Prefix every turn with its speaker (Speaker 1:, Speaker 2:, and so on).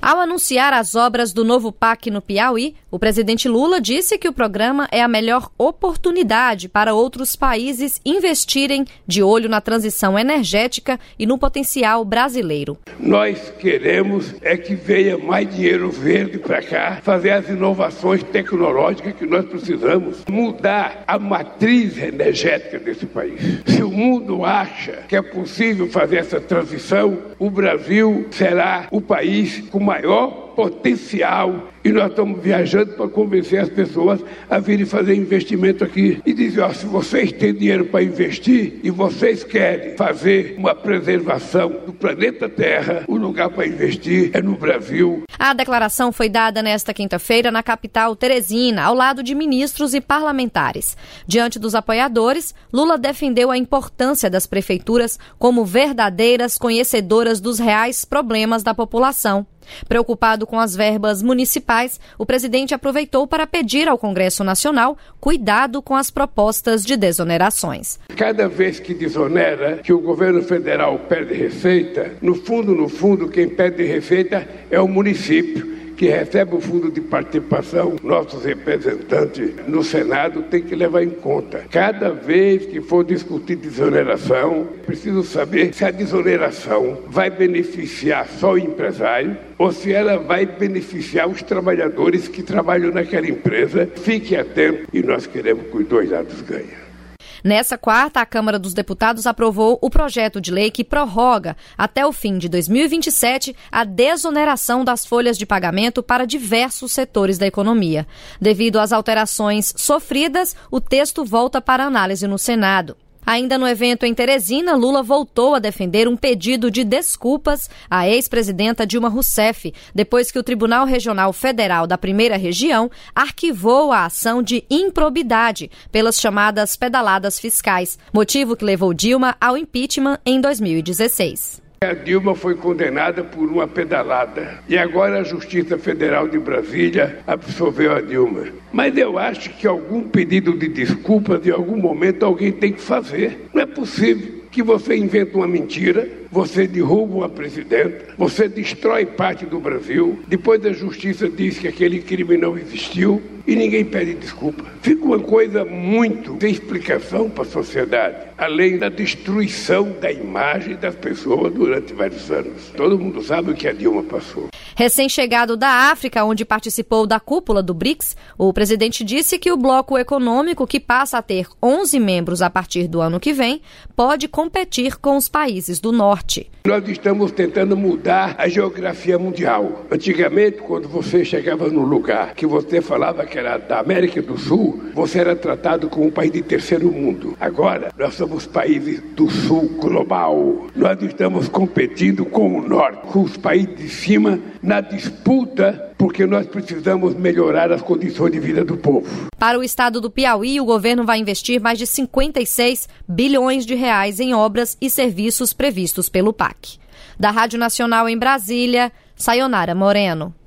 Speaker 1: Ao anunciar as obras do novo PAC no Piauí, o presidente Lula disse que o programa é a melhor oportunidade para outros países investirem de olho na transição energética e no potencial brasileiro.
Speaker 2: Nós queremos que venha mais dinheiro verde para cá, fazer as inovações tecnológicas que nós precisamos, mudar a matriz energética desse país. Se o mundo acha que é possível fazer essa transição, o Brasil será o país com maior potencial e nós estamos viajando para convencer as pessoas a virem fazer investimento aqui e dizer, se vocês têm dinheiro para investir e vocês querem fazer uma preservação do planeta Terra, o lugar para investir é no Brasil.
Speaker 1: A declaração foi dada nesta quinta-feira na capital Teresina, ao lado de ministros e parlamentares. Diante dos apoiadores, Lula defendeu a importância das prefeituras como verdadeiras conhecedoras dos reais problemas da população. Preocupado com as verbas municipais, o presidente aproveitou para pedir ao Congresso Nacional cuidado com as propostas de desonerações.
Speaker 2: Cada vez que desonera, que o governo federal perde receita, no fundo, quem perde receita é o município, que recebe o fundo de participação. Nossos representantes no Senado têm que levar em conta. Cada vez que for discutir desoneração, preciso saber se a desoneração vai beneficiar só o empresário ou se ela vai beneficiar os trabalhadores que trabalham naquela empresa. Fique atento e nós queremos que os dois lados ganhem.
Speaker 1: Nessa quarta, a Câmara dos Deputados aprovou o projeto de lei que prorroga até o fim de 2027 a desoneração das folhas de pagamento para diversos setores da economia. Devido às alterações sofridas, o texto volta para análise no Senado. Ainda no evento em Teresina, Lula voltou a defender um pedido de desculpas à ex-presidenta Dilma Rousseff, depois que o Tribunal Regional Federal da Primeira Região arquivou a ação de improbidade pelas chamadas pedaladas fiscais, motivo que levou Dilma ao impeachment em 2016.
Speaker 2: A Dilma foi condenada por uma pedalada e agora a Justiça Federal de Brasília absolveu a Dilma. Mas eu acho que algum pedido de desculpas, em algum momento, alguém tem que fazer. Não é possível que você inventa uma mentira, você derruba uma presidenta, você destrói parte do Brasil, depois a Justiça diz que aquele crime não existiu e ninguém pede desculpa. Fica uma coisa muito sem explicação para a sociedade, além da destruição da imagem das pessoas durante vários anos. Todo mundo sabe o que a Dilma passou.
Speaker 1: Recém-chegado da África, onde participou da cúpula do BRICS, o presidente disse que o bloco econômico, que passa a ter 11 membros a partir do ano que vem, pode competir com os países do Norte.
Speaker 2: Nós estamos tentando mudar a geografia mundial. Antigamente, quando você chegava num lugar que você falava que era da América do Sul, você era tratado como um país de terceiro mundo. Agora, nós somos países do Sul global. Nós estamos competindo com o Norte, com os países de cima, na disputa, porque nós precisamos melhorar as condições de vida do povo.
Speaker 1: Para o estado do Piauí, o governo vai investir mais de 56 bilhões de reais em obras e serviços previstos pelo PAC. Da Rádio Nacional em Brasília, Sayonara Moreno.